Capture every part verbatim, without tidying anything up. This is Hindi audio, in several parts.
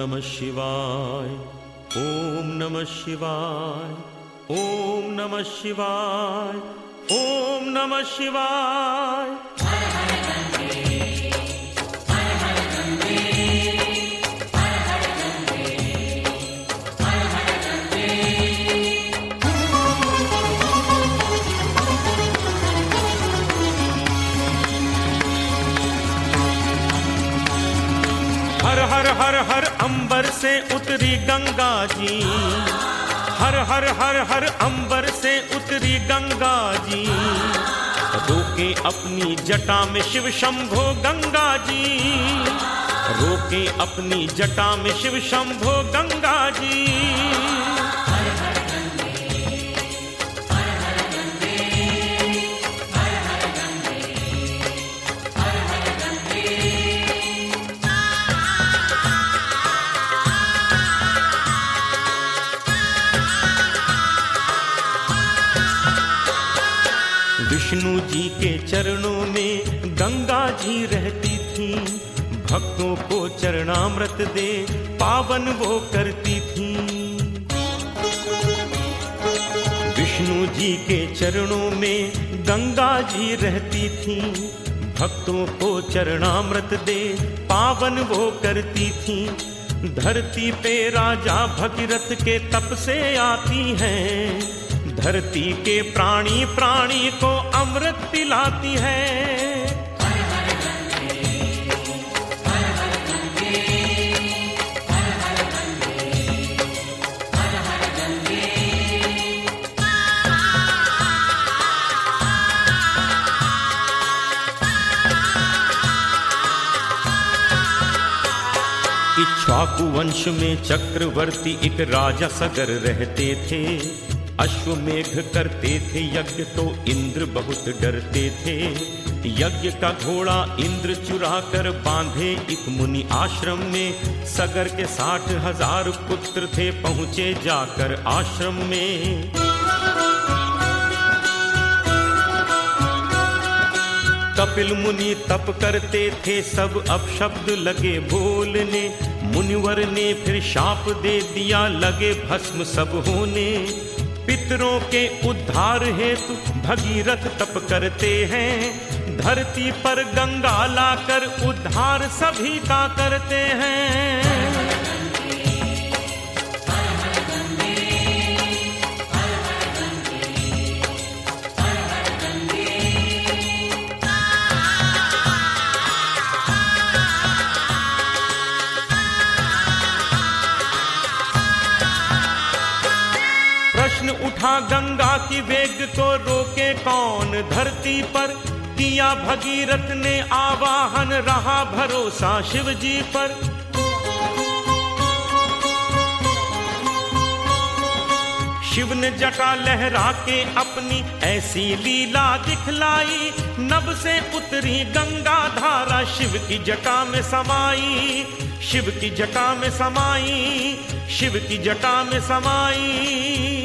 नमः शिवाय, ओम नमः शिवाय, ओम नमः शिवाय, ओम नमः शिवाय। हर हर हर हर अंबर से उतरी गंगा जी, हर हर हर हर अंबर से उतरी गंगा जी, रोके अपनी जटा में शिव शंभो गंगा जी, रोके अपनी जटा में शिव शंभो गंगा जी। विष्णु जी के चरणों में गंगा जी रहती थी, भक्तों को चरणामृत दे पावन वो करती थी। विष्णु जी के चरणों में गंगा जी रहती थी, भक्तों को चरणामृत दे पावन वो करती थी। धरती पे राजा भगीरथ के तप से आती हैं, धरती के प्राणी प्राणी को अमृत पिलाती है। हर हर गंगे, हर हर गंगे, हर हर गंगे, हर हर गंगे। इक्ष्वाकु वंश में चक्रवर्ती एक राजा सगर रहते थे। अश्वमेघ करते थे यज्ञ तो इंद्र बहुत डरते थे। यज्ञ का घोड़ा इंद्र चुरा कर बांधे एक मुनि आश्रम में। सगर के साठ हजार पुत्र थे पहुंचे जाकर आश्रम में। कपिल मुनि तप करते थे सब अपशब्द लगे बोलने। मुनिवर ने फिर शाप दे दिया लगे भस्म सब होने। पितरों के उद्धार हेतु भगीरथ तप करते हैं। धरती पर गंगा लाकर उद्धार सभी का करते हैं। उठा गंगा की वेग को रोके कौन धरती पर। किया भगीरथ ने आवाहन रहा भरोसा शिव जी पर। शिव ने जटा लहरा के अपनी ऐसी लीला दिखलाई। नभ से उतरी गंगा धारा शिव की जटा में समाई। शिव की जटा में समाई, शिव की जटा में समाई।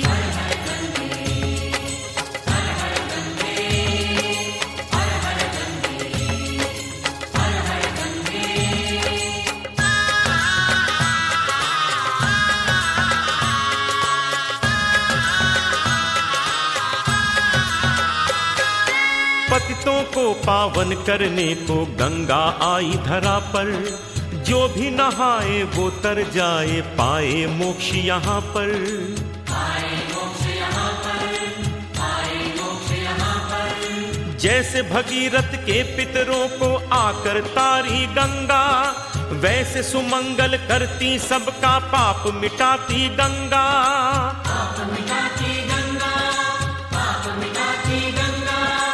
पतितों को पावन करने को गंगा आई धरा पर। जो भी नहाए वो तर जाए पाए मोक्ष यहाँ पर। पाए मोक्ष यहाँ पर, पाए मोक्ष यहाँ पर। जैसे भगीरथ के पितरों को आकर तारी गंगा, वैसे सुमंगल करती सबका पाप मिटाती गंगा। पाप मिटाती गंगा, पाप मिटाती गंगा।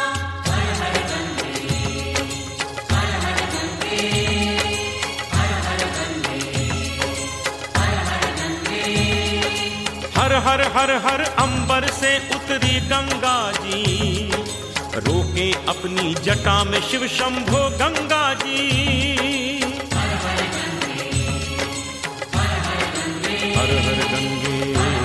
हर हर हर हर अंबर से उतरी गंगा जी, रोके अपनी जटा में शिव शंभो गंगा जी। हर हर गंगे, हर हर गंगे, हर हर गंगे।